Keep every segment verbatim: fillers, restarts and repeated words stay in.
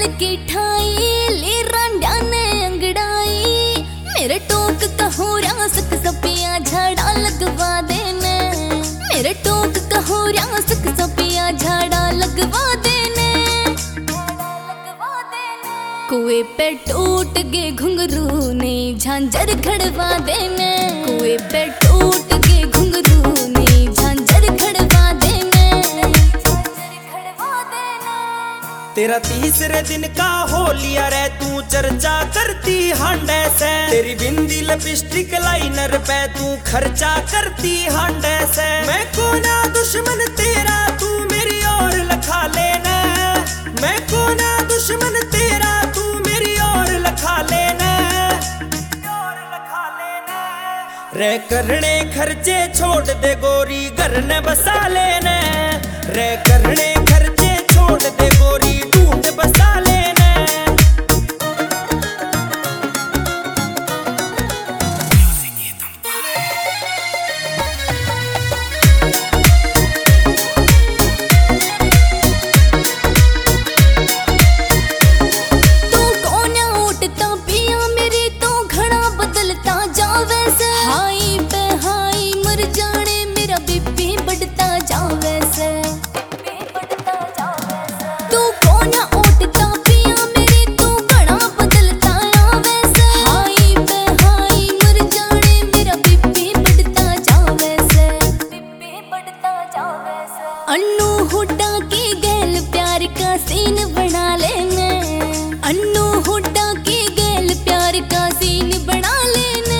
दिल की ठाई ले रांडा ने अंगड़ाई। मेरे टोक कहो रासक सपिया झाड़ा लगवा देने। मेरे टोक कहो रासक सपिया झाड़ा लगवा देने। कुएं पे टूट गए घुंघरू ने झांझर खड़वा देने। कुएं पे टूट गए घुंघरू ने झांझर खड़वा देने। तेरा तीसरे दिन का हो लिया रे तू चर्चा करती हांडे से। तेरी बिंदी लिपस्टिक लाइनर पे तू खर्चा करती हांडे से। मैं कोना दुश्मन तेरा तू मेरी ओर लखा लेना। मैं कोना दुश्मन तेरा तू मेरी ओर लखा लेना। रे करने खर्चे छोड़ दे गोरी घर ने बसा लेना। रे करने खर्चे छोड़ दे गोरी ढूंढ बसा लेना। तू कोना उठता पिया मेरी तो घड़ा बदलता जावे से। हाई पे हाई मर जाने मेरा बीपी बढ़ता जावे से। तू कोना उठता पिया मेरी तो घड़ा बदलता आवे से। हाई पे हाई मर जाने मेरा बीपी बढ़ता जावे से। बीपी बढ़ता जावे से। अन्नू हुड्डा की गैल प्यार का सीन बना लेने। अन्नू हुड्डा की गैल प्यार का सीन बना लेने।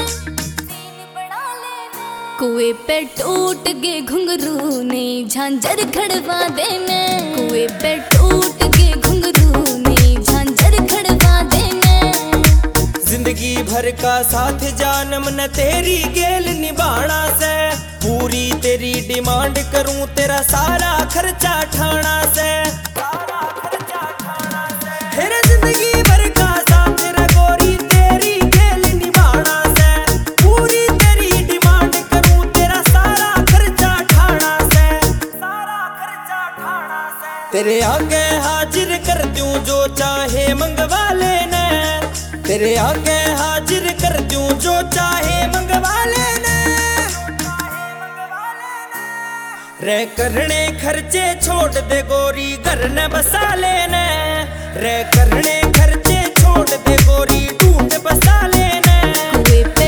कुएं पे टूट गए घुंघरू ने झांझर खड़वा देने। कुएं पे टूट गए घुंघरू ने झांझर खड़वा देने। जिंदगी भर का साथ जानम न तेरी गेल निभाना से। पूरी तेरी डिमांड करूं तेरा सारा खर्चा ठाना से। तेरे जिंदगी भर का साथ तेरा गोरी तेरी गेल निभाना से। पूरी तेरी डिमांड करूं तेरा सारा खर्चा ठाना से। सारा खर्चा ठाना से। तेरे आगे हाजिर कर दूं जो चाहे मंगवा लेना। तेरे आगे हाजिर कर दूं जो चाहे मंगवा लेना। रे करने खर्चे छोड़ दे गोरी घर न बसा लेना। रे करने खर्चे छोड़ दे गोरी ढूंढ बसा लेना।